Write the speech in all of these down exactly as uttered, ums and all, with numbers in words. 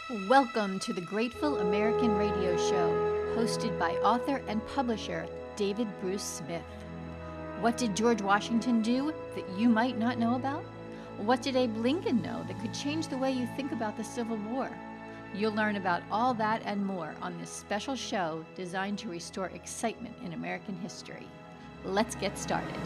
Welcome to the Grateful American Radio Show, hosted by author and publisher David Bruce Smith. What did George Washington do that you might not know about? What did Abe Lincoln know that could change the way you think about the Civil War? You'll learn about all that and more on this special show designed to restore excitement in American history. Let's get started.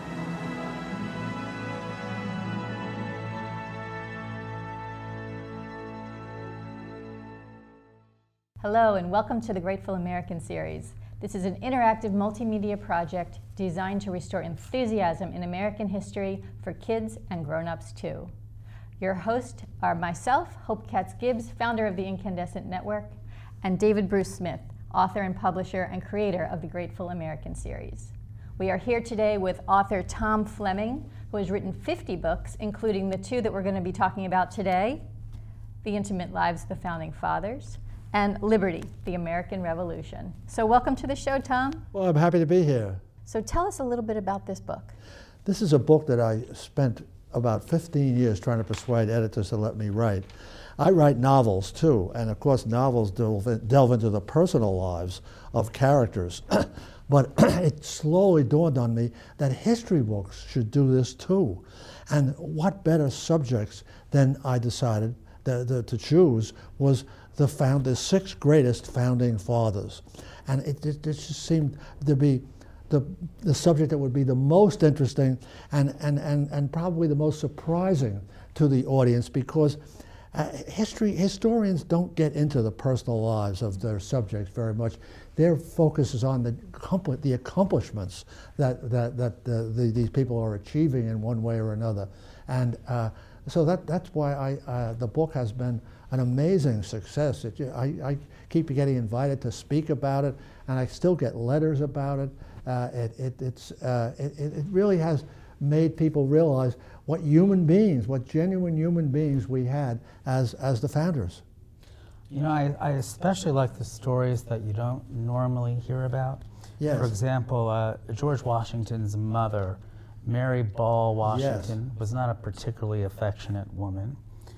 Hello and welcome to the Grateful American series. This is an interactive multimedia project designed to restore enthusiasm in American history for kids and grown-ups too. Your hosts are myself, Hope Katz-Gibbs, founder of the Incandescent Network, and David Bruce Smith, author and publisher and creator of the Grateful American series. We are here today with author Tom Fleming, who has written fifty books, including the two that we're going to be talking about today, The Intimate Lives of the Founding Fathers, and Liberty, the American Revolution. So welcome to the show, Tom. Well, I'm happy to be here. So tell us a little bit about this book. This is a book that I spent about fifteen years trying to persuade editors to let me write. I write novels too, and of course novels delve, delve into the personal lives of characters. But it slowly dawned on me that history books should do this too. And what better subjects than I decided the, the, to choose was the, found, the six greatest founding fathers. And it, it, it just seemed to be the, the subject that would be the most interesting and, and, and, and probably the most surprising to the audience, because uh, history historians don't get into the personal lives of their subjects very much. Their focus is on the, the accomplishments that, that, that the, the, these people are achieving in one way or another. And uh, so that, that's why I, uh, the book has been an amazing success. It, I, I keep getting invited to speak about it, and I still get letters about it. Uh, it, it, it's, uh, it, it really has made people realize what human beings, what genuine human beings we had as, as the founders. You know, I, I especially like the stories that you don't normally hear about. Yes. For example, uh, George Washington's mother, Mary Ball Washington, Yes. was not a particularly affectionate woman.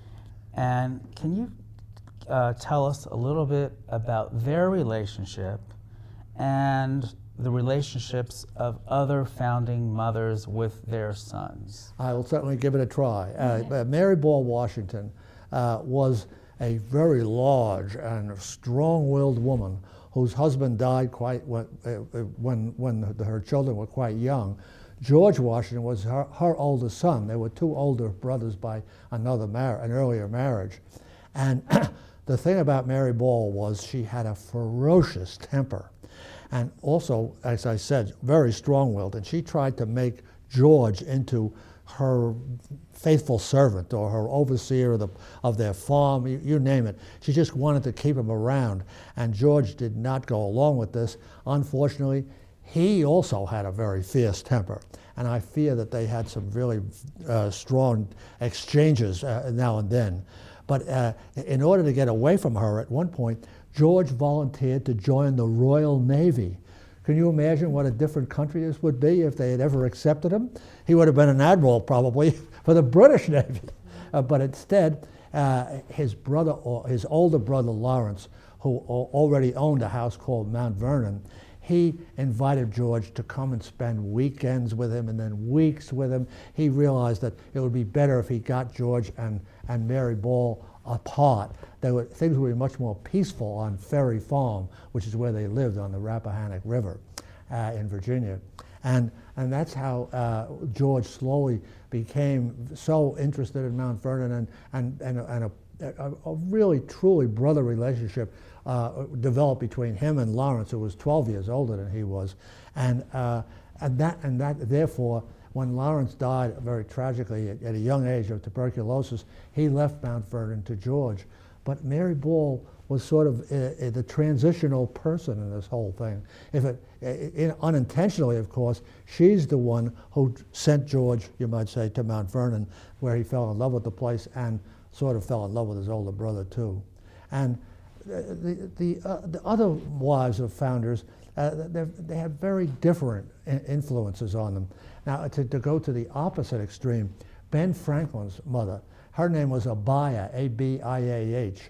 And can you uh, tell us a little bit about their relationship and the relationships of other founding mothers with their sons? I will certainly give it a try. Uh, uh, Mary Ball Washington uh, was a very large and strong-willed woman whose husband died quite when, uh, when, when her children were quite young. George Washington was her, her oldest son. There were two older brothers by another mar- an earlier marriage. And the thing about Mary Ball was she had a ferocious temper. And also, as I said, very strong-willed. And she tried to make George into her faithful servant or her overseer of, the, of their farm, you, you name it. She just wanted to keep him around. And George did not go along with this. Unfortunately, he also had a very fierce temper, and I fear that they had some really uh, strong exchanges uh, now and then. But uh, in order to get away from her, at one point, George volunteered to join the Royal Navy. Can you imagine what a different country this would be if they had ever accepted him? He would have been an admiral probably for the British Navy. Uh, but instead, uh, his brother, or his older brother Lawrence, who already owned a house called Mount Vernon, he invited George to come and spend weekends with him and then weeks with him. He realized that it would be better if he got George and, and Mary Ball apart. They would, things would be much more peaceful on Ferry Farm, which is where they lived on the Rappahannock River uh, in Virginia. And, and that's how uh, George slowly became so interested in Mount Vernon, and, and, and, and a, a, a really, truly brother relationship Uh, developed between him and Lawrence, who was twelve years older than he was, and uh, and that and that therefore, when Lawrence died very tragically at, at a young age of tuberculosis, he left Mount Vernon to George. But Mary Ball was sort of uh, the transitional person in this whole thing. If it in, unintentionally, of course, she's the one who sent George, you might say, to Mount Vernon, where he fell in love with the place and sort of fell in love with his older brother too, and. The, the, uh, the other wives of founders, uh, they had very different influences on them. Now, to, to go to the opposite extreme, Ben Franklin's mother, her name was Abiah, A B I A H.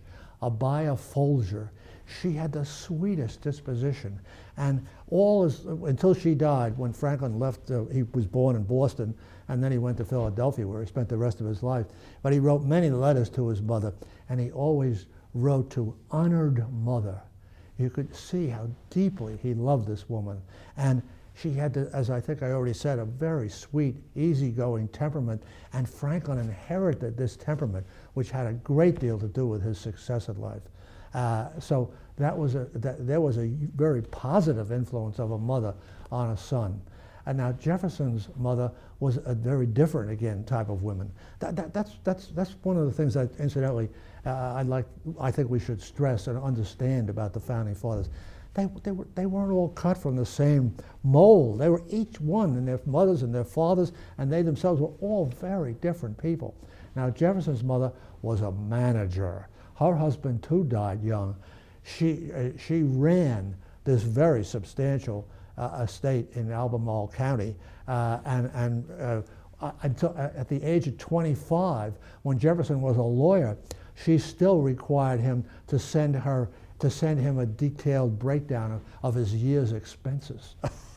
Abia Folger. She had the sweetest disposition, and all is, until she died, when Franklin left, uh, he was born in Boston, and then he went to Philadelphia where he spent the rest of his life. But he wrote many letters to his mother, and he always wrote to honored mother. You could see how deeply he loved this woman. And she had, to, as I think I already said, a very sweet, easygoing temperament, and Franklin inherited this temperament, which had a great deal to do with his success in life. Uh, so that was a, that, there was a very positive influence of a mother on a son. And now Jefferson's mother was a very different, again, type of woman. That, that, that's, that's, that's one of the things that, incidentally, uh, I'd like, I think we should stress and understand about the Founding Fathers. They, they, were, they weren't all cut from the same mold. They were each one, and their mothers and their fathers, and they themselves were all very different people. Now, Jefferson's mother was a manager. Her husband, too, died young. She, uh, she ran this very substantial uh, estate in Albemarle County, uh, and, and uh, until uh, at the age of twenty-five, when Jefferson was a lawyer, she still required him to send her to send him a detailed breakdown of, of his year's expenses.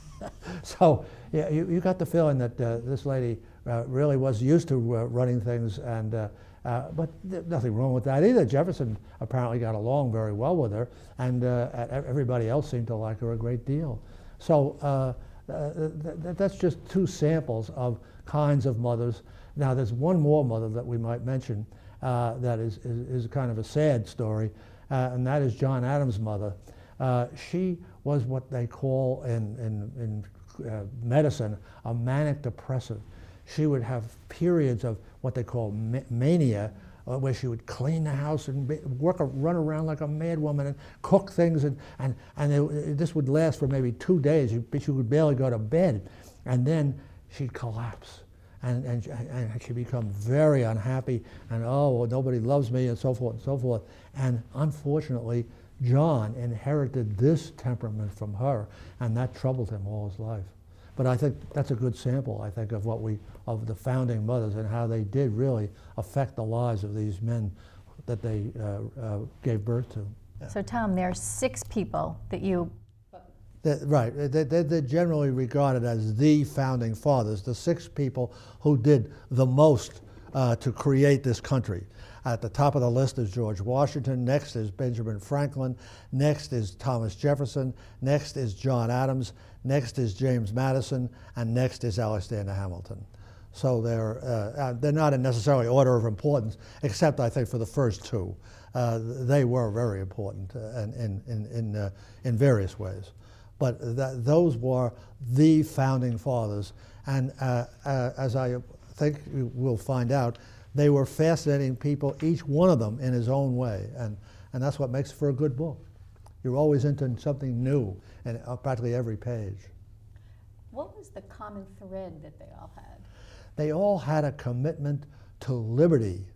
So yeah, you, you got the feeling that uh, this lady uh, really was used to uh, running things, and uh, uh, but th nothing wrong with that either. Jefferson apparently got along very well with her, and uh, everybody else seemed to like her a great deal. So uh, th th that's just two samples of kinds of mothers. Now there's one more mother that we might mention uh, that is, is, is kind of a sad story. Uh, and that is John Adams' mother. Uh, she was what they call in, in, in uh, medicine a manic depressive. She would have periods of what they call ma mania, uh, where she would clean the house and be, work, run around like a mad woman and cook things, and, and, and it, this would last for maybe two days. She would barely go to bed, and then she'd collapse. And, and, and she'd become very unhappy, and oh, well, nobody loves me, and so forth and so forth. And unfortunately, John inherited this temperament from her, and that troubled him all his life. But I think that's a good sample, I think, of what we, of the founding mothers and how they did really affect the lives of these men that they uh, uh, gave birth to. Yeah. So Tom, there are six people that you That, right, they, they, they're generally regarded as the founding fathers, the six people who did the most uh, to create this country. At the top of the list is George Washington, next is Benjamin Franklin, next is Thomas Jefferson, next is John Adams, next is James Madison, and next is Alexander Hamilton. So they're, uh, they're not in necessarily order of importance, except I think for the first two. Uh, they were very important uh, in, in, in, uh, in various ways. But th those were the founding fathers, and uh, uh, as I think we'll find out, they were fascinating people, each one of them in his own way, and, and that's what makes for a good book. You're always into something new in uh, practically every page. What was the common thread that they all had? They all had a commitment to liberty,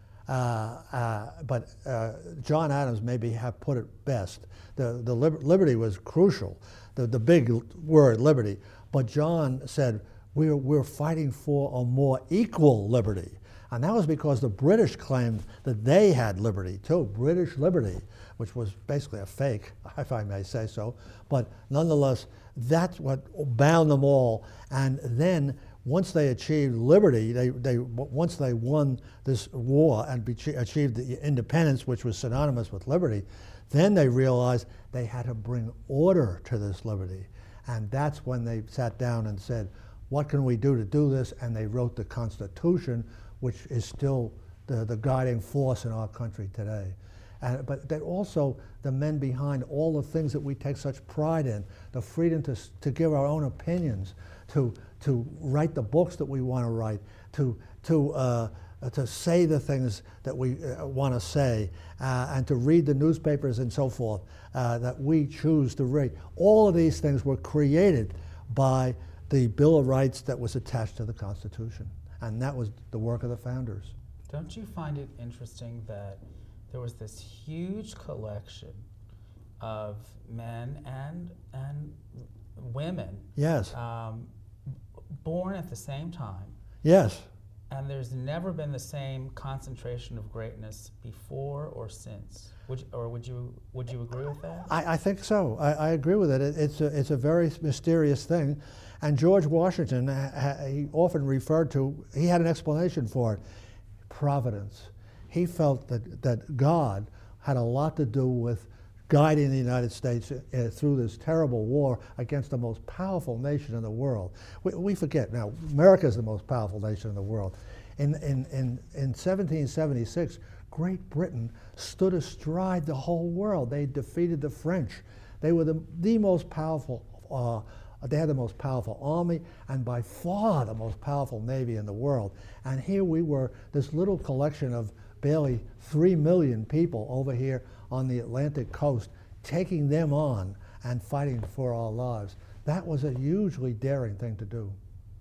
uh, uh, but uh, John Adams maybe have put it best. The, the liber liberty was crucial, the, the big word, liberty, but John said, we're, we're fighting for a more equal liberty. And that was because the British claimed that they had liberty too, British liberty, which was basically a fake, if I may say so. But nonetheless, that's what bound them all. And then once they achieved liberty, they, they, once they won this war and achieved the independence, which was synonymous with liberty, then they realized they had to bring order to this liberty. And that's when they sat down and said, what can we do to do this? And they wrote the Constitution, which is still the, the guiding force in our country today. And, but that also the men behind all the things that we take such pride in, the freedom to, to give our own opinions, to, to write the books that we want to write, to, to, uh, to say the things that we uh, want to say, uh, and to read the newspapers and so forth uh, that we choose to read. All of these things were created by the Bill of Rights that was attached to the Constitution. And that was the work of the founders. Don't you find it interesting that there was this huge collection of men and, and women, yes, um, born at the same time? Yes. and there's never been the same concentration of greatness before or since. Would you, or would you would you agree with that? I, I think so. I, I agree with it. it. It's a it's a very mysterious thing, and George Washington ha, he often referred to. He had an explanation for it: providence. He felt that that God had a lot to do with guiding the United States uh, through this terrible war against the most powerful nation in the world. We, we forget now, America is the most powerful nation in the world. In, in, in, in seventeen seventy-six, Great Britain stood astride the whole world. They defeated the French. They were the, the most powerful, uh, they had the most powerful army and by far the most powerful navy in the world. And here we were, this little collection of barely three million people over here on the Atlantic coast, taking them on and fighting for our lives. That was a hugely daring thing to do.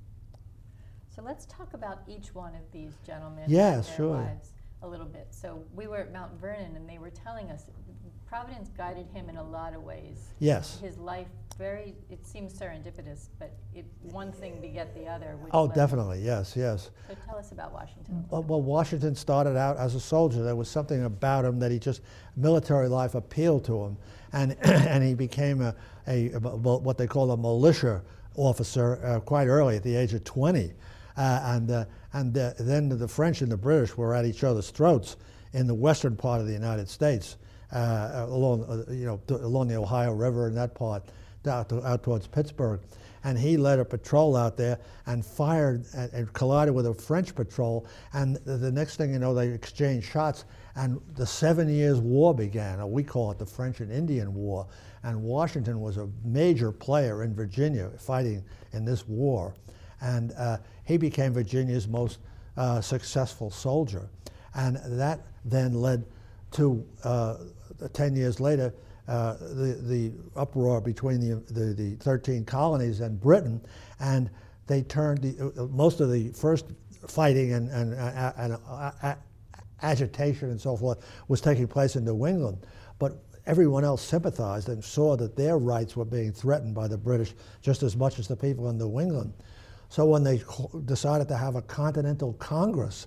So let's talk about each one of these gentlemen Yes, and their sure. lives a little bit. So we were at Mount Vernon, and they were telling us Providence guided him in a lot of ways. Yes. His life, very, it seems serendipitous, but it, one thing beget the other. Which Oh, led- definitely, yes, yes. So tell us about Washington. Well, well, Washington started out as a soldier. There was something about him that he just, military life appealed to him. And, and he became a, a, a, what they call a militia officer uh, quite early, at the age of twenty. Uh, and uh, and uh, then the French and the British were at each other's throats in the western part of the United States, uh, along uh, you know th- along the Ohio River and that part, out, to, out towards Pittsburgh. And he led a patrol out there and fired and, and collided with a French patrol. And the, the next thing you know, they exchanged shots, and the Seven Years' War began, or we call it the French and Indian War. And Washington was a major player in Virginia fighting in this war. And uh, he became Virginia's most uh, successful soldier. And that then led to, uh, ten years later, uh, the, the uproar between the, the, the thirteen colonies and Britain, and they turned, the, uh, most of the first fighting and, and, uh, and uh, uh, agitation and so forth was taking place in New England. But everyone else sympathized and saw that their rights were being threatened by the British just as much as the people in New England. So when they decided to have a Continental Congress,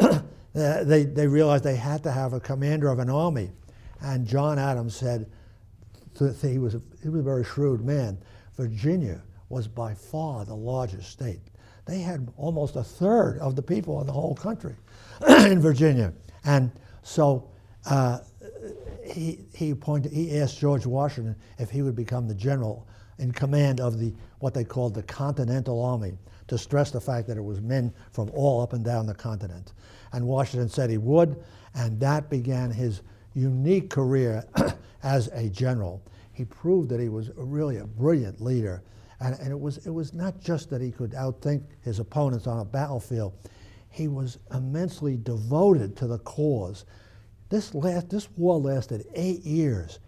they, they realized they had to have a commander of an army. And John Adams said, he was, a, he was a very shrewd man, Virginia was by far the largest state. They had almost a third of the people in the whole country in Virginia. And so uh, he, he, appointed, he asked George Washington if he would become the general in command of the what they called the Continental Army, to stress the fact that it was men from all up and down the continent. And Washington said he would, and that began his unique career as a general. He proved that he was really a brilliant leader, and, and it was it was not just that he could outthink his opponents on a battlefield. He was immensely devoted to the cause. This last this war lasted eight years.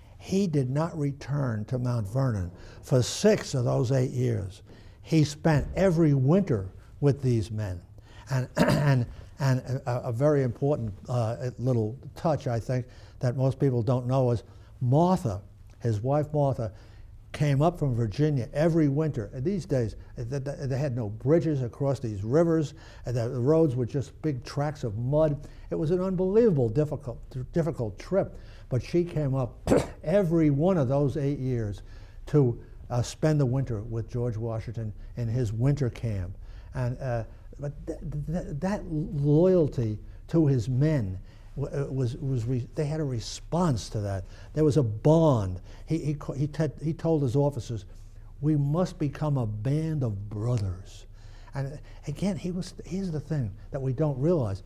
He did not return to Mount Vernon for six of those eight years. He spent every winter with these men. And, and, and a, a very important uh, little touch, I think, that most people don't know is Martha, his wife Martha, came up from Virginia every winter. And these days, they had no bridges across these rivers, and the roads were just big tracts of mud. It was an unbelievable difficult, difficult trip. But she came up every one of those eight years to uh, spend the winter with George Washington in his winter camp. And uh, but th th that loyalty to his men was, was re they had a response to that. There was a bond. He, he, he, he told his officers, we must become a band of brothers. And again, he was, here's the thing that we don't realize.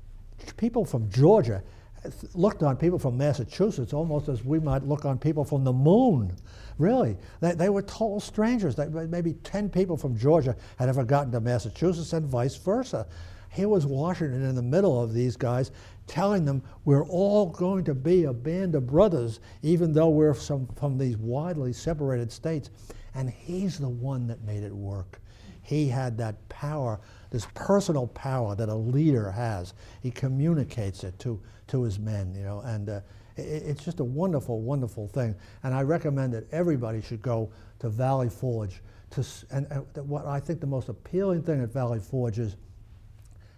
People from Georgia looked on people from Massachusetts almost as we might look on people from the moon. Really, they, they were total strangers. They, maybe ten people from Georgia had ever gotten to Massachusetts and vice versa. Here was Washington in the middle of these guys telling them we're all going to be a band of brothers even though we're some, from these widely separated states. And he's the one that made it work. He had that power, this personal power that a leader has. He communicates it to, to his men, you know, and uh, it, it's just a wonderful, wonderful thing. And I recommend that everybody should go to Valley Forge. To, and, and what I think the most appealing thing at Valley Forge is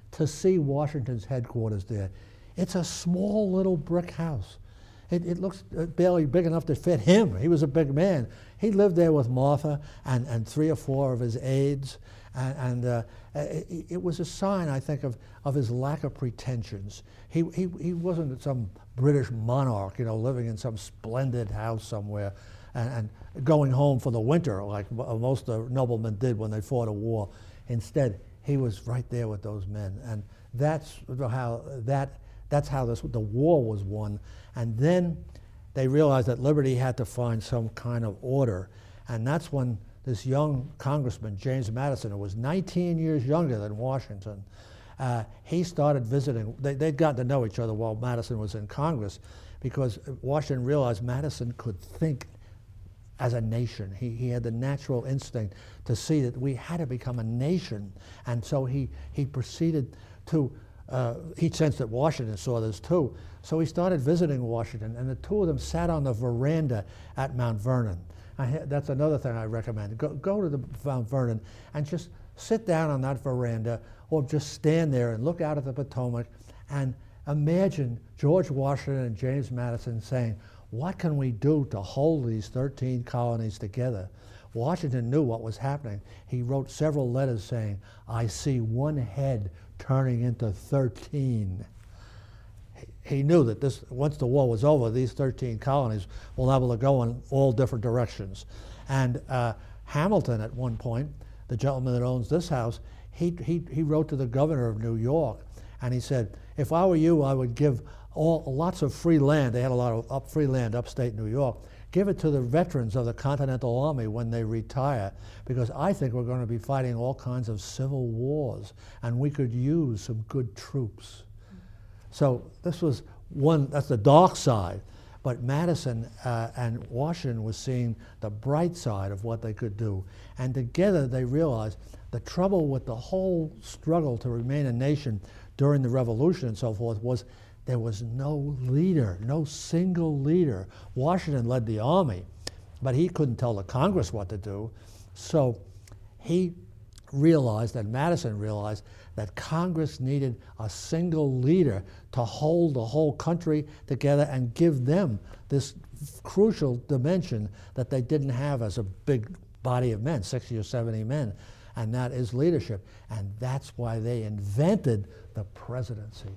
to see Washington's headquarters there. It's a small little brick house. It, it looks barely big enough to fit him. He was a big man. He lived there with Martha and, and three or four of his aides, and, and uh, it, it was a sign, I think, of, of his lack of pretensions. He, he, he wasn't some British monarch, you know, living in some splendid house somewhere and, and going home for the winter like most of the noblemen did when they fought a war. Instead, he was right there with those men, and that's how that that's how this, the war was won. And then they realized that liberty had to find some kind of order, and that's when this young congressman, James Madison, who was nineteen years younger than Washington, uh, he started visiting. They, they'd gotten to know each other while Madison was in Congress, because Washington realized Madison could think as a nation. He, he had the natural instinct to see that we had to become a nation, and so he, he proceeded to, uh, he sensed that Washington saw this too, so he started visiting Washington, and the two of them sat on the veranda at Mount Vernon. I, that's another thing I recommend. Go, go to the Mount Vernon and just sit down on that veranda, or just stand there and look out at the Potomac and imagine George Washington and James Madison saying, what can we do to hold these thirteen colonies together? Washington knew what was happening. He wrote several letters saying, I see one head turning into thirteen. He knew that this, once the war was over, these thirteen colonies will be able to go in all different directions. And uh, Hamilton, at one point, the gentleman that owns this house, he, he, he wrote to the governor of New York, and he said, if I were you, I would give all, lots of free land. They had a lot of up, free land upstate New York. Give it to the veterans of the Continental Army when they retire, because I think we're going to be fighting all kinds of civil wars, and we could use some good troops. So this was one, that's the dark side. But Madison uh, and Washington was seeing the bright side of what they could do. And together they realized the trouble with the whole struggle to remain a nation during the Revolution and so forth was there was no leader, no single leader. Washington led the army, but he couldn't tell the Congress what to do. So he realized, and Madison realized, that Congress needed a single leader to hold the whole country together and give them this crucial dimension that they didn't have as a big body of men, sixty or seventy men, and that is leadership. And that's why they invented the presidency.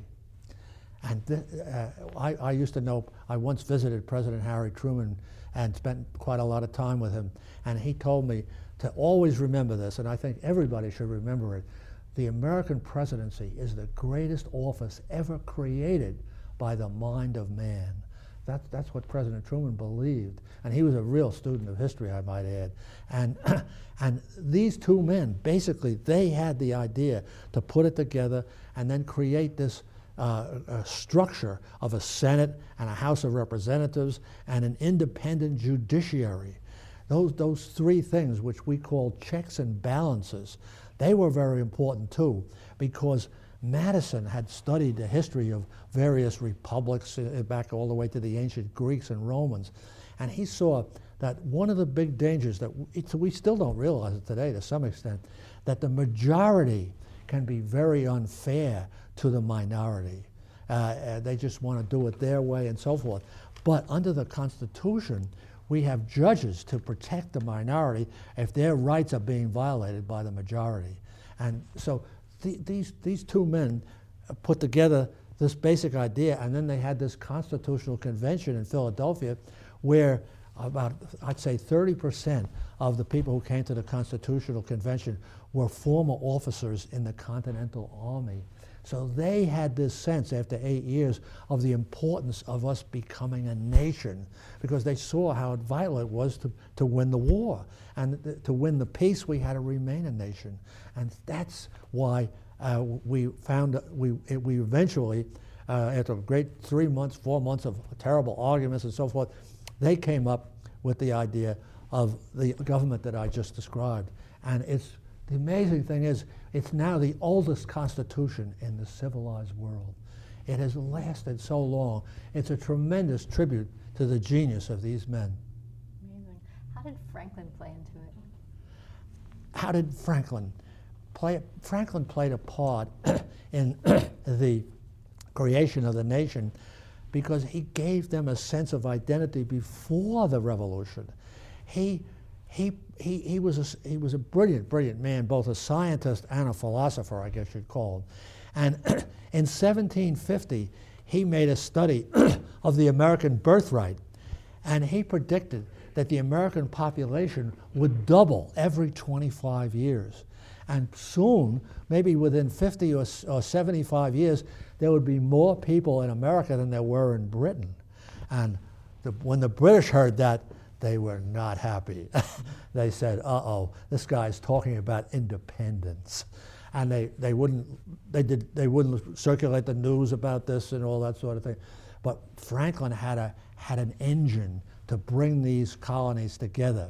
And th uh, I, I used to know, I once visited President Harry Truman and spent quite a lot of time with him, and he told me to always remember this, and I think everybody should remember it. The American presidency is the greatest office ever created by the mind of man. That's, that's what President Truman believed. And he was a real student of history, I might add. And, and these two men, basically, they had the idea to put it together and then create this uh, a structure of a Senate and a House of Representatives and an independent judiciary. Those, those three things, which we call checks and balances, they were very important too, because Madison had studied the history of various republics uh, back all the way to the ancient Greeks and Romans, and he saw that one of the big dangers that we, we still don't realize it today to some extent, that the majority can be very unfair to the minority. Uh, uh, they just want to do it their way and so forth. But under the Constitution, we have judges to protect the minority if their rights are being violated by the majority. And so th these, these two men put together this basic idea, and then they had this constitutional convention in Philadelphia where about, I'd say thirty percent of the people who came to the Constitutional Convention were former officers in the Continental Army. So they had this sense after eight years of the importance of us becoming a nation, because they saw how vital it was to, to win the war. And th to win the peace, we had to remain a nation. And that's why uh, we found, we, it, we eventually, uh, after a great three months, four months of terrible arguments and so forth, they came up with the idea of the government that I just described. And it's, the amazing thing is, it's now the oldest constitution in the civilized world. It has lasted so long. It's a tremendous tribute to the genius of these men. Amazing. How did Franklin play into it? How did Franklin play? Franklin played a part in the creation of the nation, because he gave them a sense of identity before the revolution. He, he, he, he, was a, he was a brilliant, brilliant man, both a scientist and a philosopher, I guess you'd call him. And in seventeen fifty, he made a study of the American birthright, and he predicted that the American population would double every twenty-five years. And soon, maybe within fifty or, or seventy-five years, there would be more people in America than there were in Britain. And the, when the British heard that, they were not happy. They said, uh-oh, this guy's talking about independence. And they, they wouldn't they did they wouldn't circulate the news about this and all that sort of thing. But Franklin had a had an engine to bring these colonies together,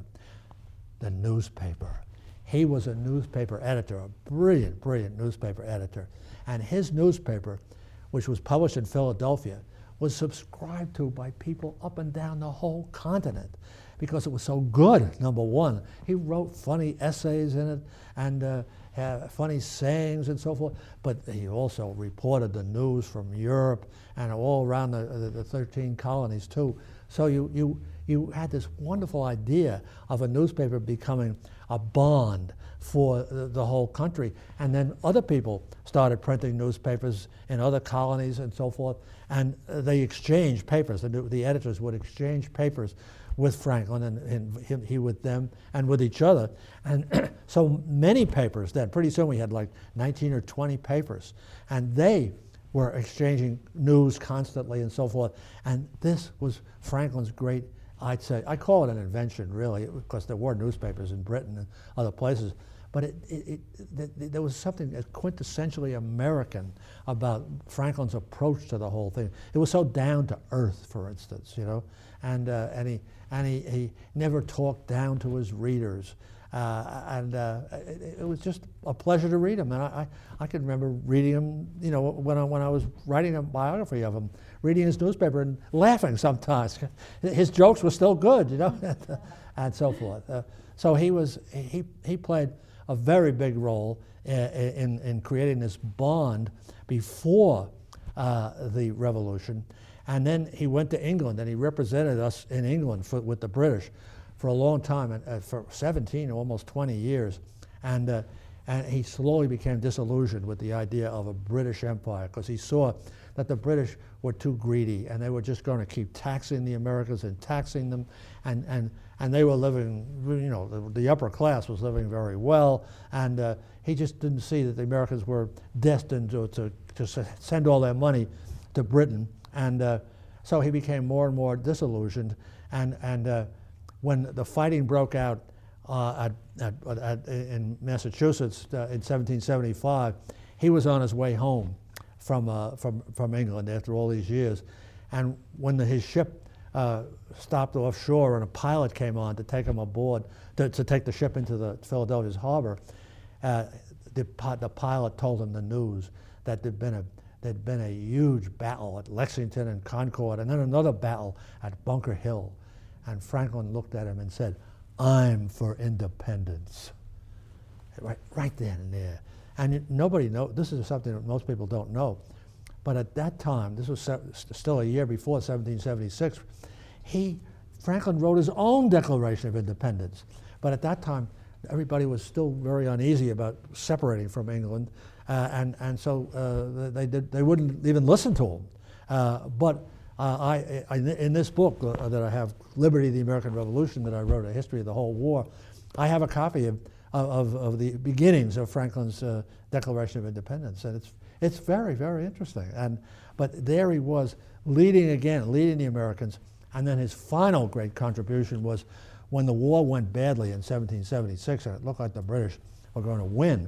the newspaper. He was a newspaper editor, a brilliant, brilliant newspaper editor. And his newspaper, which was published in Philadelphia, was subscribed to by people up and down the whole continent because it was so good, number one. He wrote funny essays in it and uh, had funny sayings and so forth, but he also reported the news from Europe and all around the, the, the thirteen colonies too. So you, you, you had this wonderful idea of a newspaper becoming a bond for the, the whole country. And then other people started printing newspapers in other colonies and so forth, and uh, they exchanged papers. The, the editors would exchange papers with Franklin and, and he, he with them and with each other. And so many papers then, pretty soon we had like nineteen or twenty papers, and they were exchanging news constantly and so forth. And this was Franklin's great, I'd say, I call it an invention really, because there were newspapers in Britain and other places, but it, it, it, it, there was something quintessentially American about Franklin's approach to the whole thing. It was so down to earth, for instance, you know, and, uh, and, he, and he, he never talked down to his readers. Uh, and uh, it, it was just a pleasure to read him. And I, I, I can remember reading him, you know, when I, when I was writing a biography of him, reading his newspaper and laughing sometimes. His jokes were still good, you know, and so forth. Uh, so he was, he, he played a very big role in, in, in creating this bond before uh, the Revolution. And then he went to England and he represented us in England for, with the British for a long time, uh, for seventeen, almost twenty years. And, uh, and he slowly became disillusioned with the idea of a British Empire because he saw that the British were too greedy and they were just going to keep taxing the Americans and taxing them. And, and, and they were living, you know, the, the upper class was living very well. And uh, he just didn't see that the Americans were destined to, to, to send all their money to Britain. And uh, so he became more and more disillusioned. And, and uh, when the fighting broke out uh, at, at, at, in Massachusetts uh, in seventeen seventy-five, he was on his way home from, uh, from, from England after all these years. And when the, his ship uh, stopped offshore and a pilot came on to take him aboard, to, to take the ship into the Philadelphia's harbor, uh, the, the pilot told him the news that there'd been a there'd been a huge battle at Lexington and Concord, and then another battle at Bunker Hill. And Franklin looked at him and said, "I'm for independence." Right, right then and there. And it, nobody knows, this is something that most people don't know, but at that time, this was se still a year before seventeen seventy-six, he, Franklin wrote his own Declaration of Independence. But at that time, everybody was still very uneasy about separating from England, uh, and, and so uh, they, did, they wouldn't even listen to him. Uh, but uh, I, I, in this book uh, that I have, Liberty, the American Revolution, that I wrote, A History of the Whole War, I have a copy of, of, of the beginnings of Franklin's uh, Declaration of Independence, and it's, it's very, very interesting. And, but there he was, leading again, leading the Americans, and then his final great contribution was when the war went badly in seventeen seventy-six, and it looked like the British were going to win.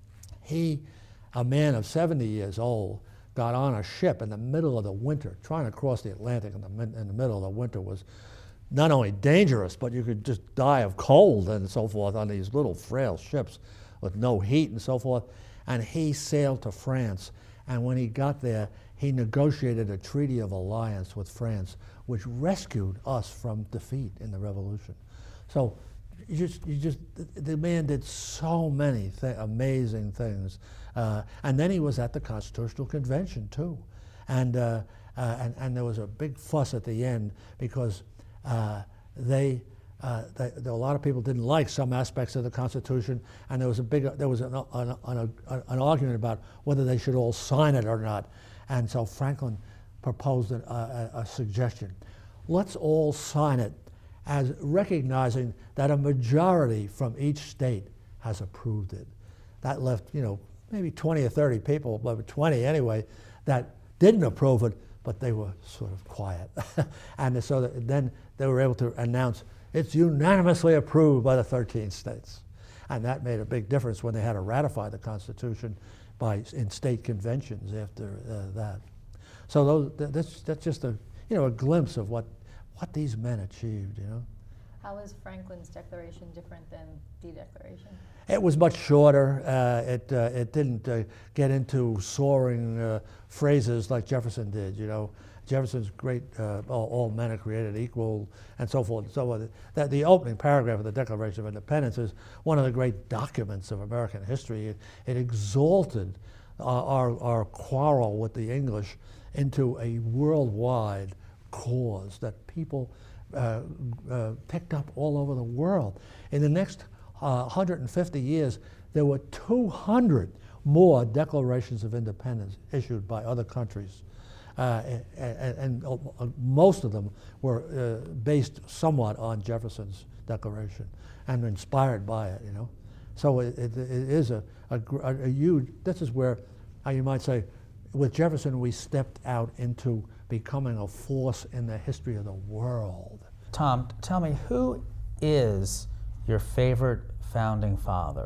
He, a man of seventy years old, got on a ship in the middle of the winter, trying to cross the Atlantic in the, in the middle of the winter was not only dangerous, but you could just die of cold and so forth on these little frail ships with no heat and so forth. And he sailed to France, and when he got there, he negotiated a treaty of alliance with France, which rescued us from defeat in the Revolution. So you just, you just, the man did so many th amazing things. Uh, and then he was at the Constitutional Convention too. And, uh, uh, and, and there was a big fuss at the end because uh, they, uh, they, there, a lot of people didn't like some aspects of the Constitution, and there was a big, there was an, an, an, an argument about whether they should all sign it or not. And so Franklin proposed a, a, a suggestion. Let's all sign it as recognizing that a majority from each state has approved it. That left, you know, maybe twenty or thirty people, but twenty anyway, that didn't approve it, but they were sort of quiet. And so that then they were able to announce it's unanimously approved by the thirteen states. And that made a big difference when they had to ratify the Constitution by, in state conventions after uh, that. So those, that's, that's just a, you know, a glimpse of what, what these men achieved, you know. How is Franklin's Declaration different than the Declaration? It was much shorter. Uh, it, uh, it didn't uh, get into soaring uh, phrases like Jefferson did, you know. Jefferson's great, uh, all, all men are created equal, and so forth and so on. That the opening paragraph of the Declaration of Independence is one of the great documents of American history. It, it exalted uh, our, our quarrel with the English into a worldwide cause that people uh, uh, picked up all over the world. In the next uh, one hundred fifty years, there were two hundred more declarations of independence issued by other countries. Uh, and, and uh, most of them were uh, based somewhat on Jefferson's Declaration and inspired by it, you know. So it, it, it is a, a, a huge, this is where, uh, you might say, with Jefferson we stepped out into becoming a force in the history of the world. Tom, tell me, who is your favorite founding father?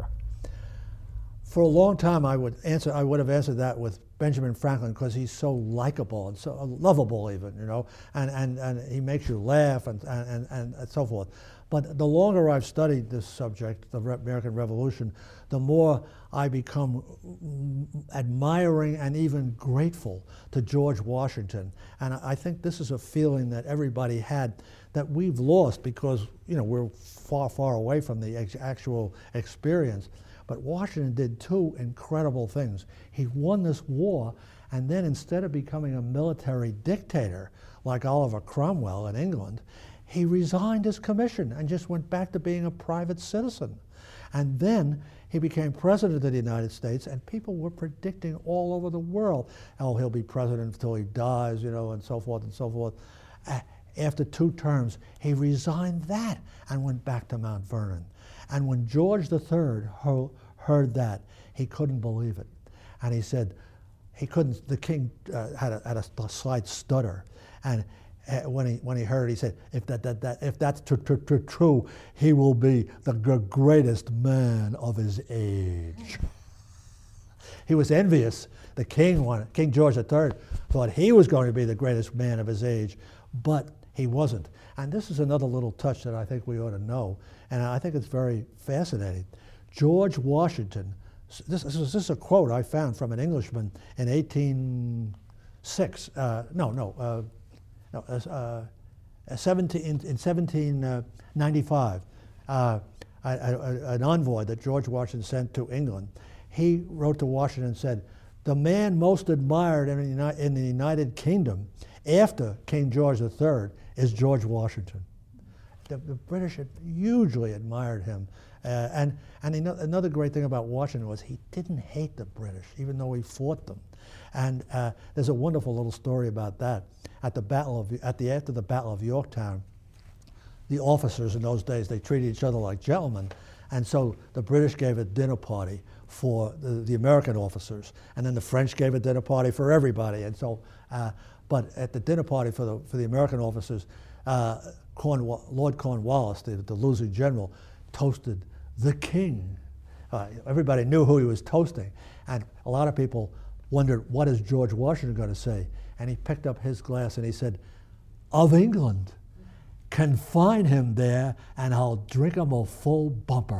For a long time I would answer, I would have answered that with Benjamin Franklin, because he's so likable and so lovable even, you know, and, and, and he makes you laugh and, and, and, and so forth. But the longer I've studied this subject, the American Revolution, the more I become admiring and even grateful to George Washington. And I think this is a feeling that everybody had that we've lost because, you know, we're far, far away from the ex actual experience. But Washington did two incredible things. He won this war, and then instead of becoming a military dictator like Oliver Cromwell in England, he resigned his commission and just went back to being a private citizen. And then he became president of the United States, and people were predicting all over the world, oh, he'll be president until he dies, you know, and so forth and so forth. After two terms, he resigned that and went back to Mount Vernon. And when George the Third heard that, he couldn't believe it. And he said, he couldn't, the king uh, had, a, had a slight stutter. And uh, when, he, when he heard it, he said, if, that, that, that, if that's tr tr tr true, he will be the greatest man of his age. He was envious. The king, wanted, King George the Third, thought he was going to be the greatest man of his age, but he wasn't. And this is another little touch that I think we ought to know, and I think it's very fascinating. George Washington, this, this, is, this is a quote I found from an Englishman in eighteen oh six, uh, no, no, uh, no uh, uh, seventeen, in, in seventeen ninety-five, uh, a, a, an envoy that George Washington sent to England. He wrote to Washington and said, the man most admired in the, in the United Kingdom after King George the Third is George Washington. The, the British had hugely admired him. Uh, and and he, another great thing about Washington was he didn't hate the British, even though he fought them. And uh, there's a wonderful little story about that. At the battle of, at the after the Battle of Yorktown, the officers in those days, they treated each other like gentlemen. And so the British gave a dinner party for the, the American officers, and then the French gave a dinner party for everybody. And so, uh, but at the dinner party for the for the American officers, uh, Cornwall, Lord Cornwallis, the, the losing general, toasted the king. Uh, everybody knew who he was toasting, and a lot of people wondered, what is George Washington going to say? And he picked up his glass and he said, of England, confine him there and I'll drink him a full bumper.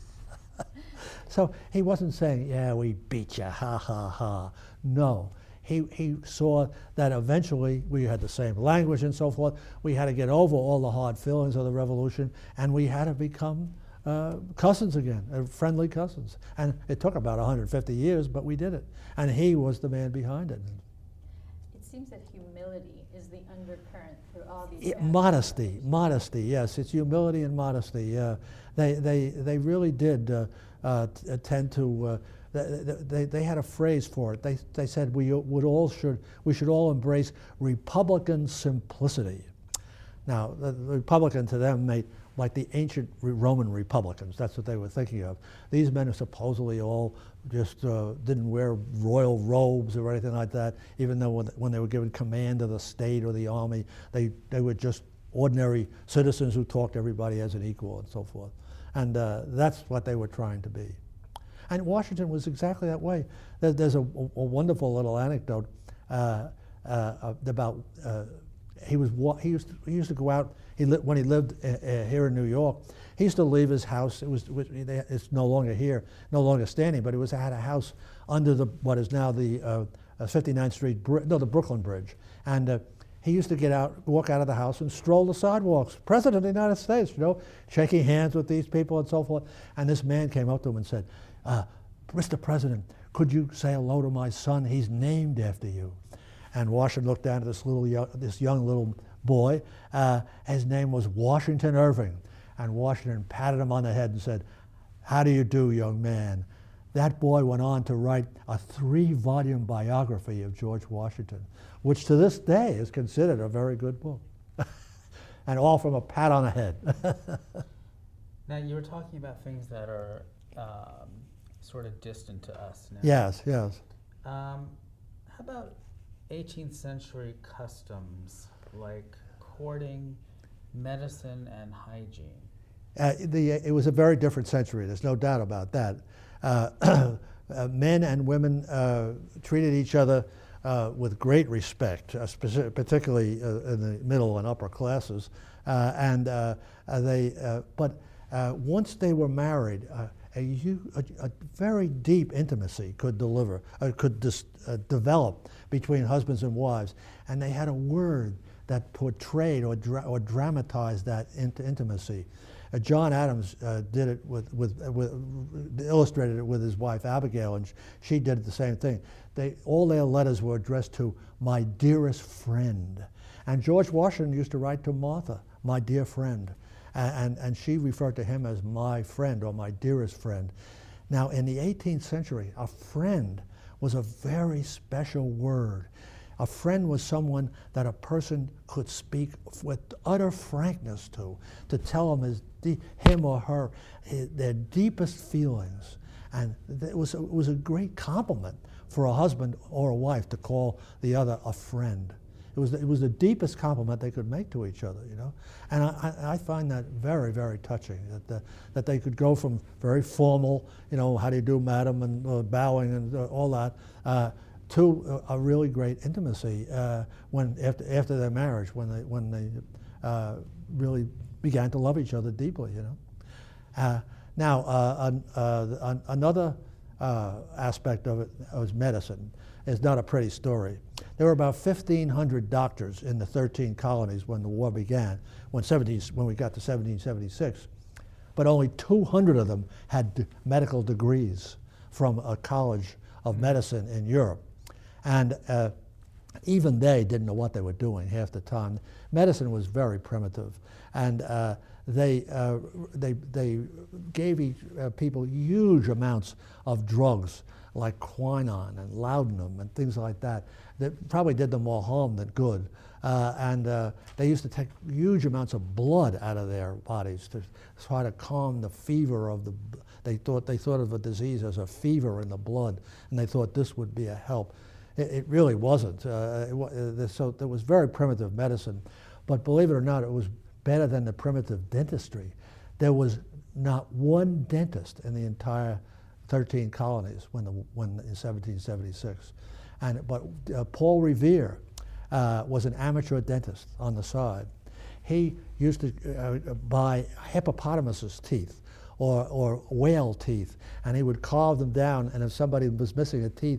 So he wasn't saying, yeah, we beat you, ha, ha, ha. No, he, he saw that eventually we had the same language and so forth. We had to get over all the hard feelings of the revolution, and we had to become uh, cousins again, uh, friendly cousins. And it took about one hundred fifty years, but we did it. And he was the man behind it. It seems that humility is the undercurrent through all these. It, modesty, modesty, yes. It's humility and modesty. Uh, they, they, they really did uh, uh, t- tend to. Uh, They, they, they had a phrase for it. They, they said we would all should we should all embrace Republican simplicity. Now, the, the Republican to them made like the ancient Roman Republicans. That's what they were thinking of. These men are supposedly all just uh, didn't wear royal robes or anything like that. Even though when, when they were given command of the state or the army, they they were just ordinary citizens who talked to everybody as an equal and so forth. And uh, that's what they were trying to be. And Washington was exactly that way. There, there's a, a wonderful little anecdote uh, uh, about uh, he was he used to, he used to go out. He li- when he lived uh, uh, here in New York, he used to leave his house. It was it's no longer here, no longer standing, but it was had a house under the what is now the uh, fifty-ninth Street Bri- no the Brooklyn Bridge, and. Uh, He used to get out, walk out of the house and stroll the sidewalks. President of the United States, you know, shaking hands with these people and so forth. And this man came up to him and said, uh, Mister President, could you say hello to my son? He's named after you. And Washington looked down at this little, young, this young little boy. Uh, his name was Washington Irving. And Washington patted him on the head and said, "How do you do, young man?" That boy went on to write a three-volume biography of George Washington, which to this day is considered a very good book. And all from a pat on the head. Now, you were talking about things that are um, sort of distant to us now. Yes, yes. Um, how about eighteenth century customs like courting, medicine, and hygiene? Uh, the, it was a very different century, there's no doubt about that. Uh, uh, men and women uh, treated each other uh, with great respect, uh, speci- particularly uh, in the middle and upper classes. Uh, and uh, uh, they, uh, but uh, once they were married, uh, a, a, a very deep intimacy could deliver, uh, could dis, uh, develop between husbands and wives, and they had a word that portrayed or, dra- or dramatized that int- intimacy. Uh, John Adams uh, did it with, with, with, illustrated it with his wife Abigail, and sh- she did the same thing. They, all their letters were addressed to "my dearest friend," and George Washington used to write to Martha, "my dear friend," and, and, and she referred to him as "my friend" or "my dearest friend." Now, in the eighteenth century, a friend was a very special word. A friend was someone that a person could speak with utter frankness to, to tell him his, him or her his, their deepest feelings. And it was, it was a great compliment for a husband or a wife to call the other a friend. It was, it was the deepest compliment they could make to each other, you know. And I, I find that very, very touching, that, the, that they could go from very formal, you know, how do you do, madam, and uh, bowing and uh, all that, uh, to a, a really great intimacy uh, when after after their marriage, when they when they uh, really began to love each other deeply, you know. Uh, now, uh, an, uh, an, another uh, aspect of it was medicine. It's not a pretty story. There were about fifteen hundred doctors in the thirteen colonies when the war began, when seventeen when we got to seventeen seventy-six, but only two hundred of them had d- medical degrees from a college of medicine in Europe. And uh, even they didn't know what they were doing half the time. Medicine was very primitive, and uh, they, uh, they, they gave each, uh, people huge amounts of drugs like quinine and laudanum and things like that that probably did them more harm than good. Uh, and uh, they used to take huge amounts of blood out of their bodies to try to calm the fever of the. They thought they thought of a disease as a fever in the blood, and they thought this would be a help. It, it really wasn't. Uh, it, so there was very primitive medicine, but believe it or not, it was better than the primitive dentistry. There was not one dentist in the entire thirteen colonies when the when in seventeen seventy-six, and but uh, Paul Revere uh, was an amateur dentist on the side. He used to uh, buy hippopotamus's teeth or or whale teeth, and he would carve them down. And if somebody was missing a teeth,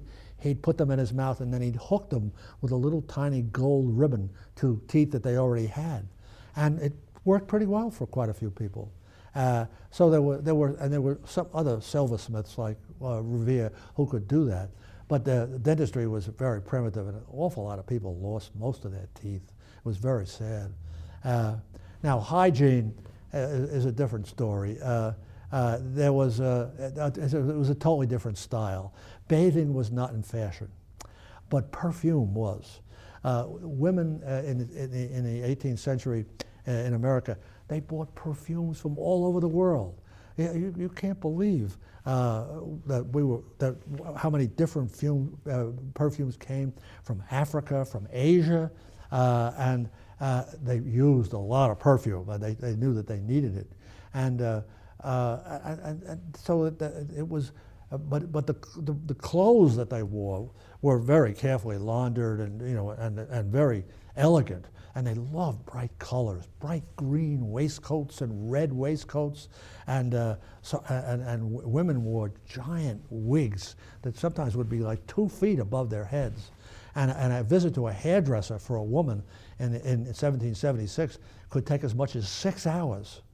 he'd put them in his mouth, and then he'd hook them with a little tiny gold ribbon to teeth that they already had. And it worked pretty well for quite a few people. Uh, so there were, there were, and there were some other silversmiths like uh, Revere who could do that. But the, the dentistry was very primitive, and an awful lot of people lost most of their teeth. It was very sad. Uh, now, hygiene uh, is a different story. Uh, uh, there was a, it was a totally different style. Bathing was not in fashion, but perfume was. Uh, women uh, in, in, the, in the eighteenth century uh, in America, they bought perfumes from all over the world. You, you can't believe uh, that we were that how many different fume, uh, perfumes came from Africa, from Asia, uh, and uh, they used a lot of perfume. They they knew that they needed it, and uh, uh, and, and so it, it was. Uh, but but the, the the clothes that they wore were very carefully laundered and you know and and very elegant. And they loved bright colors, bright green waistcoats and red waistcoats, and uh, so and, and w women wore giant wigs that sometimes would be like two feet above their heads. And, and a visit to a hairdresser for a woman in, in seventeen seventy-six could take as much as six hours.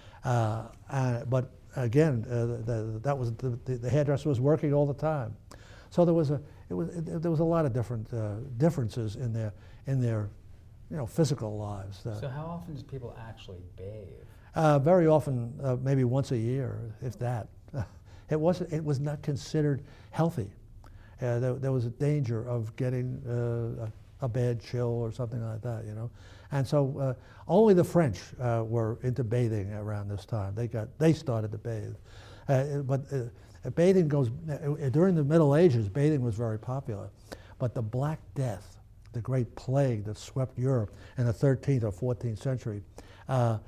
Uh, uh, but again, uh, the, the, that was the, the, the hairdresser was working all the time, so there was a it was it, there was a lot of different uh, differences in their in their. you know, physical lives. Uh, so how often do people actually bathe? Uh, very often, uh, maybe once a year, if that. It wasn't. It was not considered healthy. Uh, there, there was a danger of getting uh, a, a bad chill or something like that, you know. And so uh, only the French uh, were into bathing around this time. They got. They started to bathe, uh, but uh, bathing goes uh, during the Middle Ages. Bathing was very popular, but the Black Death, the great plague that swept Europe in the thirteenth or fourteenth century, uh,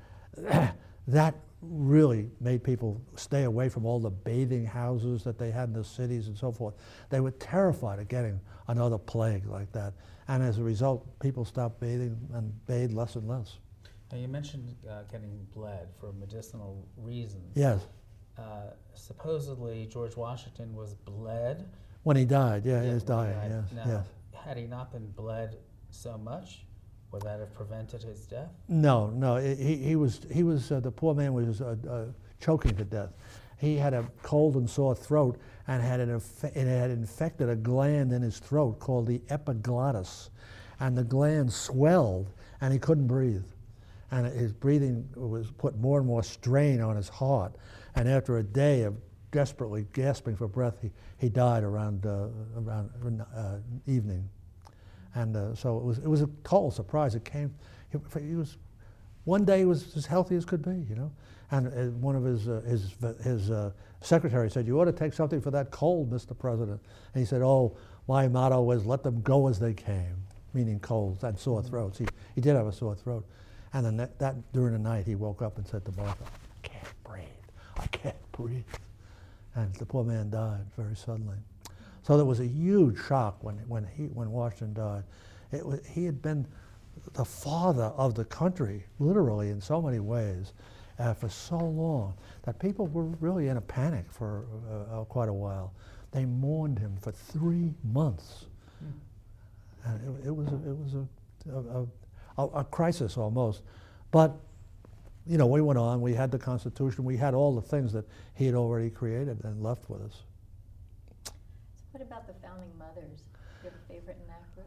that really made people stay away from all the bathing houses that they had in the cities and so forth. They were terrified of getting another plague like that. And as a result, people stopped bathing and bathed less and less. Now you mentioned uh, getting bled for medicinal reasons. Yes. Uh, supposedly George Washington was bled. When he died, yeah, Yeah, he was when he dying, died. yes, Now, yes. had he not been bled so much, would that have prevented his death? No, no. It, he, he was, he was uh, the poor man was uh, uh, choking to death. He had a cold and sore throat and had an inf- it had infected a gland in his throat called the epiglottis. And the gland swelled and he couldn't breathe. And his breathing was put more and more strain on his heart. And after a day of desperately gasping for breath, he, he died around, uh, around uh, evening. And uh, so it was, it was a total surprise. It came, he, he was, one day he was as healthy as could be, you know. And uh, one of his, uh, his, his uh, secretaries said, "You ought to take something for that cold, Mister President." And he said, "Oh, my motto was let them go as they came," meaning colds and sore throats. He, he did have a sore throat. And then that, that during the night, he woke up and said to Martha, "I can't breathe, I can't breathe." And the poor man died very suddenly. So there was a huge shock when, when, he, when Washington died. It was, he had been the father of the country, literally in so many ways, uh, for so long, that people were really in a panic for uh, uh, quite a while. They mourned him for three months. Mm. And it, it was, a, it was a, a, a, a crisis almost. But you know, we went on, we had the Constitution, we had all the things that he had already created and left with us. So what about the founding mothers? Do you have a favorite in that group?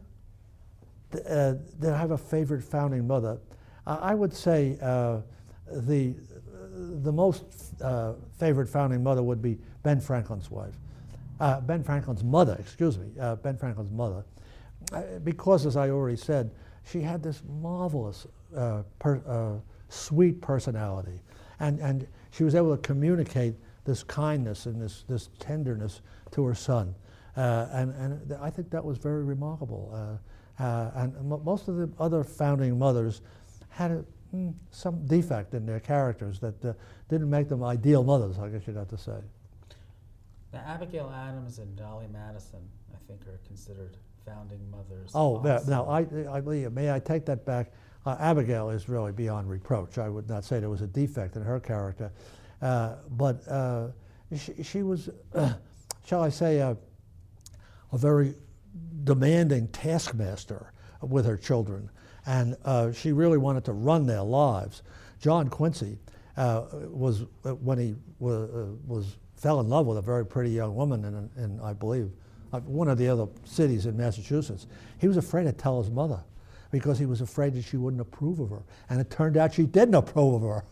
Uh, did I have a favorite founding mother? Uh, I would say uh, the, the most uh, favorite founding mother would be Ben Franklin's wife. Uh, Ben Franklin's mother, excuse me, uh, Ben Franklin's mother. Uh, because, as I already said, she had this marvelous, uh, per, uh, sweet personality. And, and she was able to communicate this kindness and this, this tenderness to her son. Uh, and, and I think that was very remarkable. Uh, uh, and m most of the other founding mothers had a, mm, some defect in their characters that uh, didn't make them ideal mothers, I guess you'd have to say. Now, Abigail Adams and Dolly Madison, I think, are considered founding mothers. Oh, yeah, also. now, I, I, may I take that back? Uh, Abigail is really beyond reproach. I would not say there was a defect in her character. Uh, but uh, she, she was, uh, shall I say, uh, a very demanding taskmaster with her children, and uh, she really wanted to run their lives. John Quincy uh, was, uh, when he was, uh, was, fell in love with a very pretty young woman in, in I believe, uh, one of the other cities in Massachusetts, he was afraid to tell his mother because he was afraid that she wouldn't approve of her. And it turned out she didn't approve of her.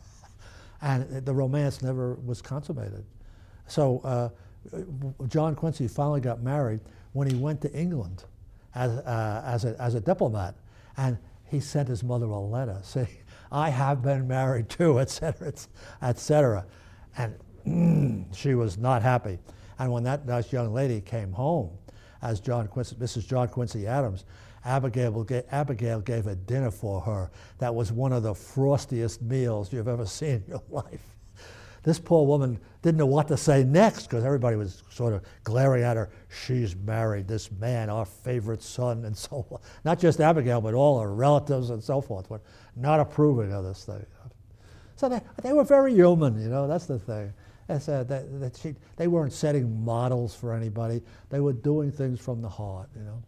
And the romance never was consummated. So uh, John Quincy finally got married when he went to England as, uh, as, a, as a diplomat. And he sent his mother a letter saying, I have been married too, et cetera, et cetera. And mm, she was not happy. And when that nice young lady came home as John Quincy, Missus John Quincy Adams, Abigail, Abigail gave a dinner for her that was one of the frostiest meals you've ever seen in your life. This poor woman didn't know what to say next because everybody was sort of glaring at her. She's married this man, our favorite son, and so on. Not just Abigail, but all her relatives and so forth were not approving of this thing. So they, they were very human, you know, that's the thing. That's, uh, that, that she, they weren't setting models for anybody. They were doing things from the heart, you know.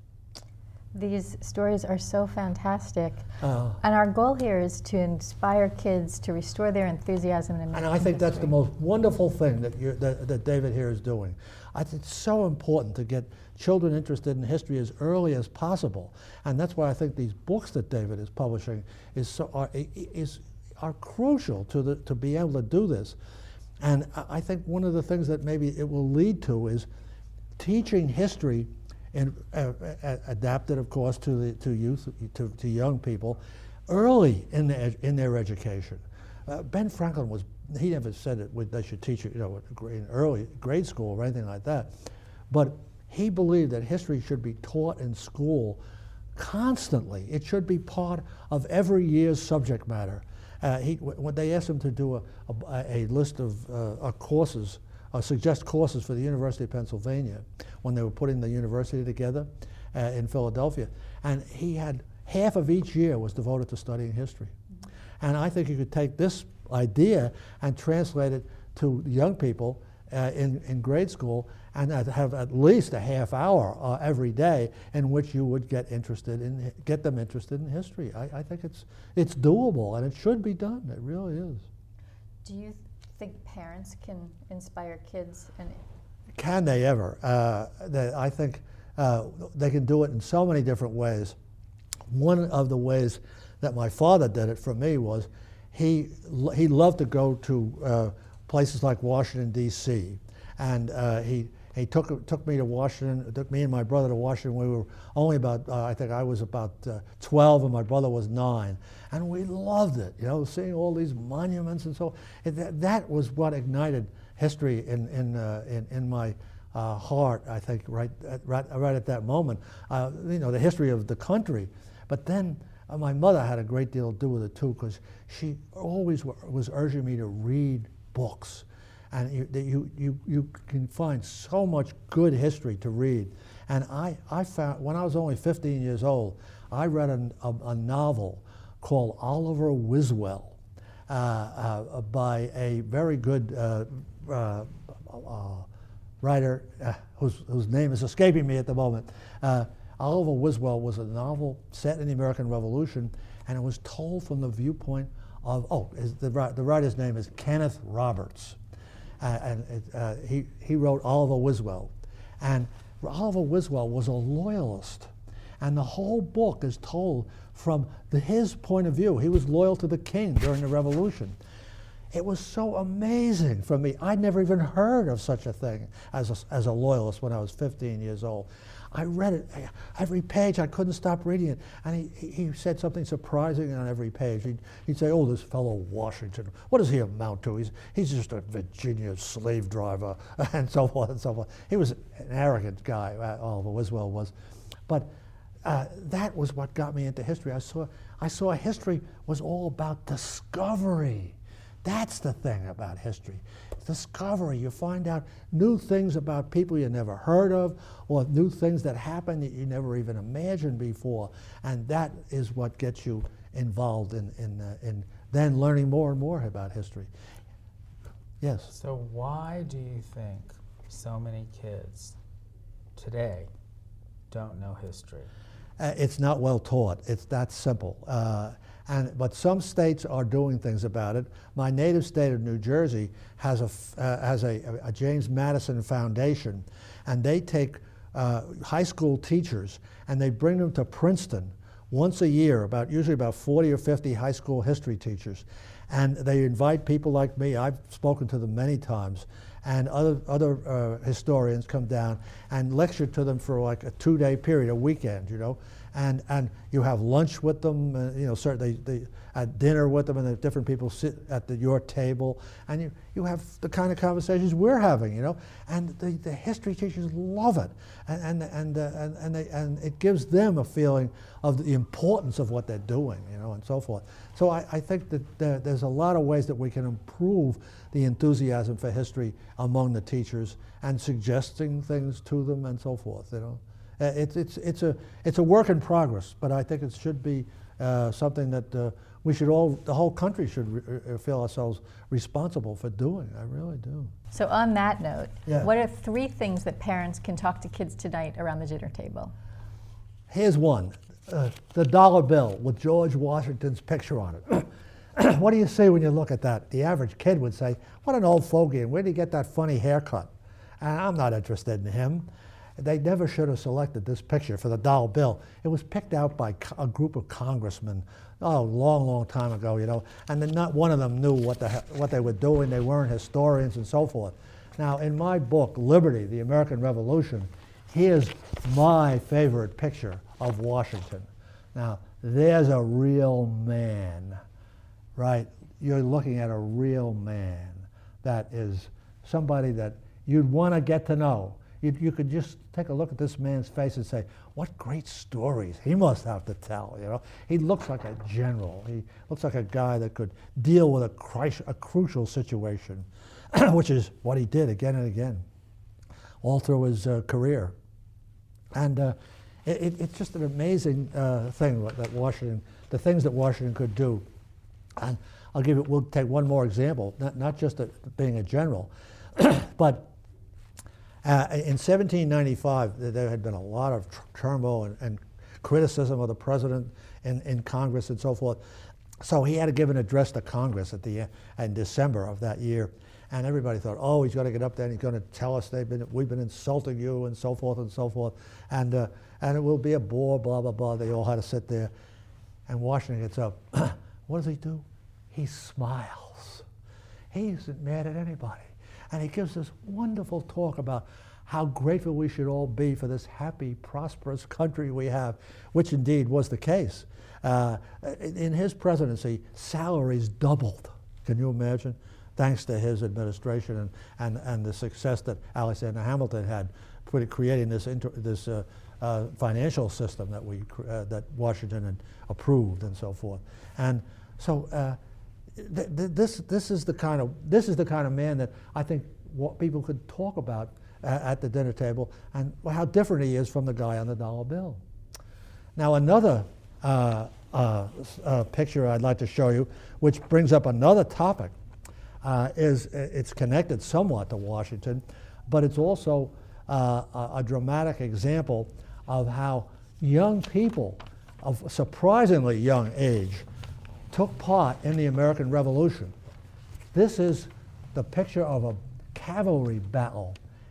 These stories are so fantastic. Uh, and our goal here is to inspire kids to restore their enthusiasm in American And I think history. that's the most wonderful thing that, you're, that, that David here is doing. I think it's so important to get children interested in history as early as possible. And that's why I think these books that David is publishing is, so, are, is, are crucial to, the, to be able to do this. And I think one of the things that maybe it will lead to is teaching history and uh, uh, adapted, of course, to the to youth, to, to young people, early in the, in their education. Uh, Ben Franklin was, he never said that they should teach it, you know, in early grade school or anything like that, but he believed that history should be taught in school constantly. It should be part of every year's subject matter. Uh, he, when they asked him to do a, a, a list of uh, courses, Uh, suggest courses for the University of Pennsylvania when they were putting the university together uh, in Philadelphia. And he had half of each year was devoted to studying history. Mm-hmm. And I think you could take this idea and translate it to young people uh, in, in grade school and uh, have at least a half hour uh, every day in which you would get interested in, get them interested in history. I, I think it's, it's doable and it should be done. It really is. Do you think parents can inspire kids? And Can they ever? Uh, they, I think uh, they can do it in so many different ways. One of the ways that my father did it for me was he he loved to go to uh, places like Washington, D C and uh, he he took took me to Washington, took me and my brother to Washington. We were only about, uh, I think I was about uh, twelve and my brother was nine. And we loved it, you know, seeing all these monuments and so it, that, that was what ignited history in, in, uh, in, in my uh, heart, I think, right at, right, right at that moment. Uh, you know, the history of the country. But then uh, my mother had a great deal to do with it too, because she always w was urging me to read books. And you, you, you, you can find so much good history to read. And I, I found, when I was only fifteen years old, I read a, a, a novel called Oliver Wiswell uh, uh, by a very good uh, uh, uh, writer uh, whose, whose name is escaping me at the moment. Uh, Oliver Wiswell was a novel set in the American Revolution, and it was told from the viewpoint of, oh, his, the, the writer's name is Kenneth Roberts. Uh, and it, uh, he, he wrote Oliver Wiswell. And Oliver Wiswell was a loyalist. And the whole book is told from the, his point of view. He was loyal to the king during the Revolution. It was so amazing for me. I'd never even heard of such a thing as a, as a loyalist when I was fifteen years old. I read it, every page, I couldn't stop reading it. And he, he said something surprising on every page. He'd, he'd say, oh, this fellow Washington, what does he amount to? He's, he's just a Virginia slave driver, and so forth and so forth. He was an arrogant guy, Oliver Wiswell was. But uh, that was what got me into history. I saw, I saw history was all about discovery. That's the thing about history. Discovery. You find out new things about people you never heard of, or new things that happen that you never even imagined before. And that is what gets you involved in, in, uh, in then learning more and more about history. Yes? So why do you think so many kids today don't know history. Uh, it's not well taught. It's that simple. Uh, and but some states are doing things about it. My native state of New Jersey has a f- uh, has a, a James Madison Foundation, and they take uh, high school teachers and they bring them to Princeton once a year. About usually about forty or fifty high school history teachers, and they invite people like me. I've spoken to them many times. And other other uh, historians come down and lecture to them for like a two-day period, a weekend, you know, and and you have lunch with them, uh, you know, certainly they, they at dinner with them, and the different people sit at the, your table, and you you have the kind of conversations we're having, you know, and the, the history teachers love it, and and and uh, and and, they, and it gives them a feeling of the importance of what they're doing, you know, and so forth. So I, I think that there, there's a lot of ways that we can improve the enthusiasm for history among the teachers, and suggesting things to them and so forth. You know, uh, it's it's it's a it's a work in progress, but I think it should be uh, something that uh, we should all, the whole country should re- feel ourselves responsible for doing. I really do. So on that note, yeah. What are three things that parents can talk to kids tonight around the dinner table? Here's one: uh, the dollar bill with George Washington's picture on it. What do you say when you look at that? The average kid would say, what an old fogey, and where did he get that funny haircut? And I'm not interested in him. They never should have selected this picture for the dollar bill. It was picked out by a group of congressmen, oh, long, long time ago, you know, and then not one of them knew what, the, what they were doing. They weren't historians and so forth. Now, in my book, Liberty, the American Revolution, here's my favorite picture of Washington. Now, there's a real man. Right, you're looking at a real man that is somebody that you'd want to get to know. You, you could just take a look at this man's face and say, what great stories he must have to tell, you know. He looks like a general. He looks like a guy that could deal with a, cri- a crucial situation, which is what he did again and again, all through his uh, career. And uh, it, it, it's just an amazing uh, thing that Washington, the things that Washington could do. And I'll give it, we'll take one more example, not, not just a, being a general, but uh, in seventeen ninety-five, there had been a lot of tr- turmoil and, and criticism of the president in, in Congress and so forth. So he had to give an address to Congress at the in December of that year. And everybody thought, oh, he's going to get up there and he's going to tell us they've been, we've been insulting you and so forth and so forth. And, uh, and it will be a bore, blah, blah, blah. They all had to sit there. And Washington gets up. What does he do? He smiles. He isn't mad at anybody. And he gives this wonderful talk about how grateful we should all be for this happy, prosperous country we have, which indeed was the case. Uh, in his presidency, salaries doubled. Can you imagine? Thanks to his administration and, and, and the success that Alexander Hamilton had put, creating this, inter, this uh, uh, financial system that, we, uh, that Washington had approved and so forth. And so uh, th- th- this this is the kind of this is the kind of man that I think what people could talk about uh, at the dinner table, and how different he is from the guy on the dollar bill. Now another uh, uh, uh, picture I'd like to show you, which brings up another topic, uh, is it's connected somewhat to Washington, but it's also uh, a, a dramatic example of how young people of surprisingly young age took part in the American Revolution. This is the picture of a cavalry battle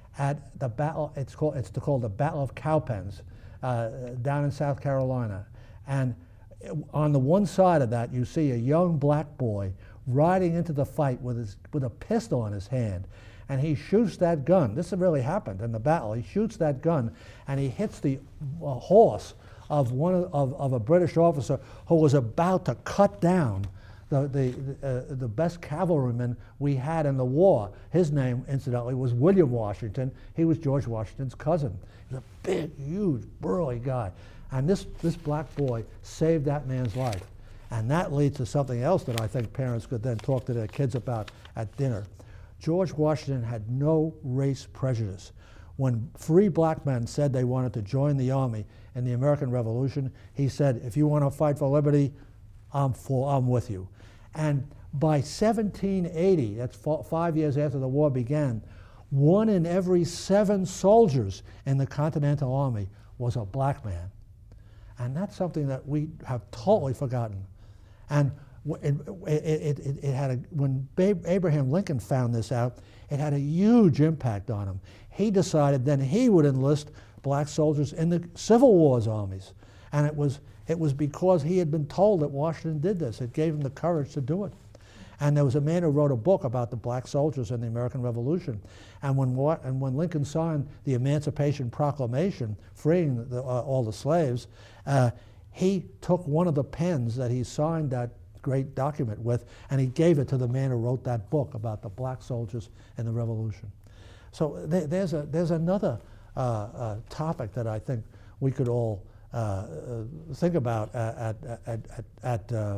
at the battle, it's called, it's called the Battle of Cowpens uh, down in South Carolina. And on the one side of that, you see a young black boy riding into the fight with, his, with a pistol in his hand. And he shoots that gun. This really happened in the battle. He shoots that gun and he hits the uh, horse of one of, of, of a British officer who was about to cut down the the uh, the best cavalryman we had in the war. His name, incidentally, was William Washington. He was George Washington's cousin. He was a big, huge, burly guy, and this this black boy saved that man's life. And that leads to something else that I think parents could then talk to their kids about at dinner. George Washington had no race prejudice. When free black men said they wanted to join the army in the American Revolution, he said, if you want to fight for liberty, I'm, for, I'm with you. And by seventeen eighty, that's five years after the war began, one in every seven soldiers in the Continental Army was a black man. And that's something that we have totally forgotten. And it, it, it, it had a, when Abraham Lincoln found this out, it had a huge impact on him. He decided then he would enlist black soldiers in the Civil War's armies. And it was, it was because he had been told that Washington did this. It gave him the courage to do it. And there was a man who wrote a book about the black soldiers in the American Revolution. And when, and when Lincoln signed the Emancipation Proclamation, freeing the, uh, all the slaves, uh, he took one of the pens that he signed that great document with, and he gave it to the man who wrote that book about the black soldiers in the Revolution. So th there's, a, there's another uh, uh, topic that I think we could all uh, uh, think about at, at, at, at uh,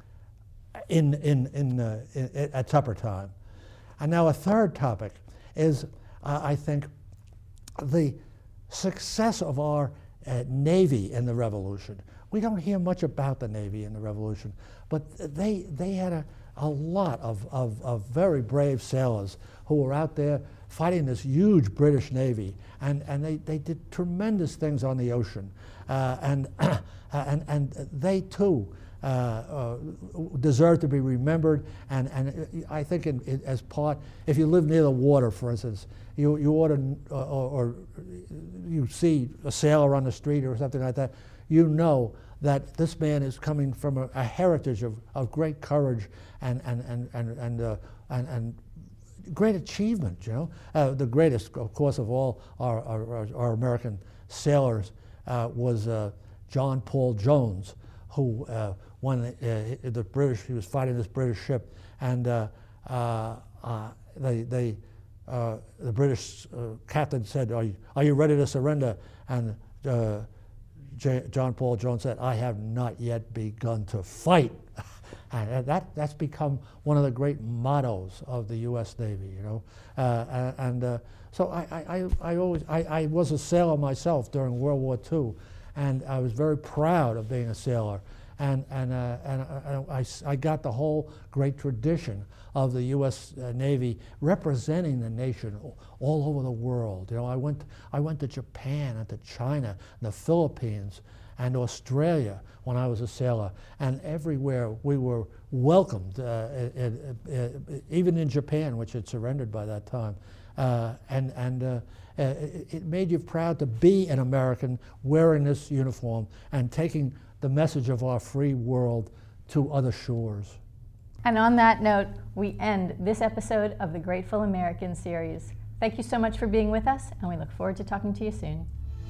in, in, in, uh, in, at supper time. And now a third topic is, uh, I think, the success of our uh, Navy in the Revolution. We don't hear much about the Navy in the Revolution, but they, they had a, a lot of, of, of very brave sailors who were out there fighting this huge British Navy, and, and they, they did tremendous things on the ocean. Uh, and, and, and they too uh, uh, deserve to be remembered, and, and I think in, in, as part, if you live near the water, for instance, you, you ought to, uh, or, or you see a sailor on the street or something like that, you know that this man is coming from a, a heritage of, of great courage and, and, and, and, and, uh, and, and great achievement, you know. Uh, the greatest, of course, of all our, our, our American sailors uh, was uh, John Paul Jones, who uh, when uh, the British, he was fighting this British ship, and uh, uh, uh, they, they, uh, the British uh, captain said, are you, are you ready to surrender? And uh, J John Paul Jones said, I have not yet begun to fight. And that, that's become one of the great mottos of the U S Navy, you know. Uh, and uh, so I, I, I always, I, I was a sailor myself during World War Two, and I was very proud of being a sailor. And, and, uh, and I, I got the whole great tradition of the U S Navy representing the nation all over the world. You know, I went, I went to Japan and to China and the Philippines and Australia when I was a sailor, and everywhere we were welcomed, uh, it, it, it, even in Japan, which had surrendered by that time. Uh, and and uh, it, it made you proud to be an American wearing this uniform and taking the message of our free world to other shores. And on that note, we end this episode of the Grateful American series. Thank you so much for being with us, and we look forward to talking to you soon.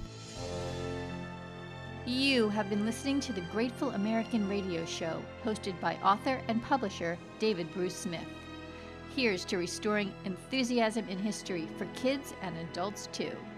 You have been listening to the Grateful American radio show, hosted by author and publisher David Bruce Smith. Here's to restoring enthusiasm in history for kids and adults too.